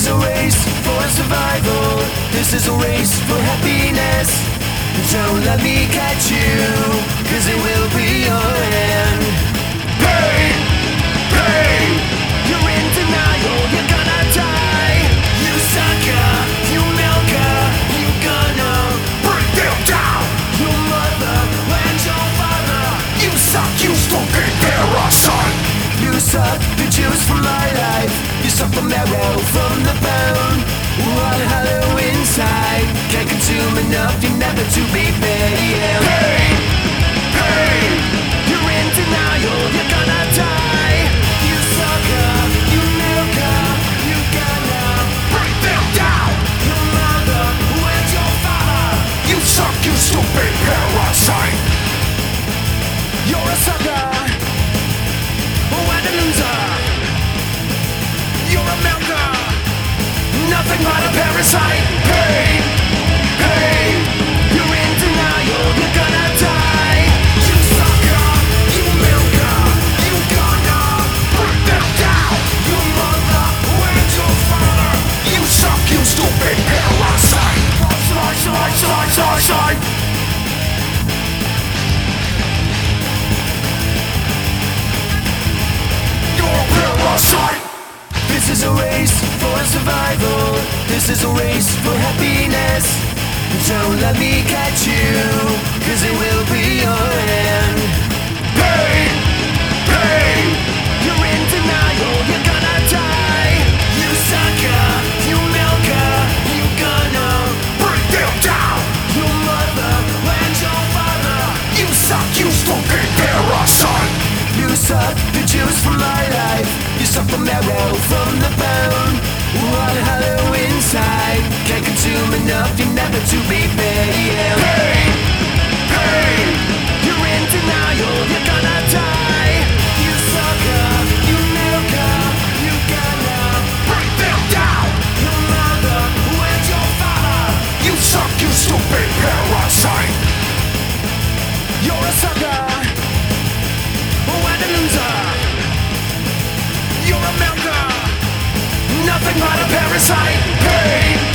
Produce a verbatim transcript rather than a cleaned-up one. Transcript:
is a race for survival. This is a race for happiness. Don't let me catch you, cause it will be your end. Pain, pain, you're in denial, you're gonna die. You sucker, you milker, you gonna break them down. Your mother and your father, you suck, you stupid parasite. You suck the juice from my life. You suck the marrow from the bone. What hollow inside can't consume enough, you're never to be paid. Pain, pain, you're in denial, you're gonna die. You sucker, you milker, you gonna break them down. Your mother and your father, you suck, you stupid parasite. You're a sucker and a loser. You're a milker, nothing but a parasite. Pain, pain, you're in denial, you're gonna die. You sucker, you milker, you gonna break them down. Your mother and your father, you suck, you stupid parasite. Side, side, side, side, side. This is a race for survival. This is a race for happiness. Don't let me catch you, cause it will be your end. Pain, pain, you're in denial, you're gonna die. You sucker, you milker, you gonna break them down. Your mother and your father, you suck, you stupid parasite. You suck the juice from my life. You suck the marrow from the bone. What hollow inside can't consume enough, you're never to be paid. Pain, pain, you're in denial, you're gonna die. You sucker, you milker, you gonna break them down. Your mother and your father, you suck, you stupid parasite. You're a sucker and a loser. You're a milker, nothing but a parasite. Pain,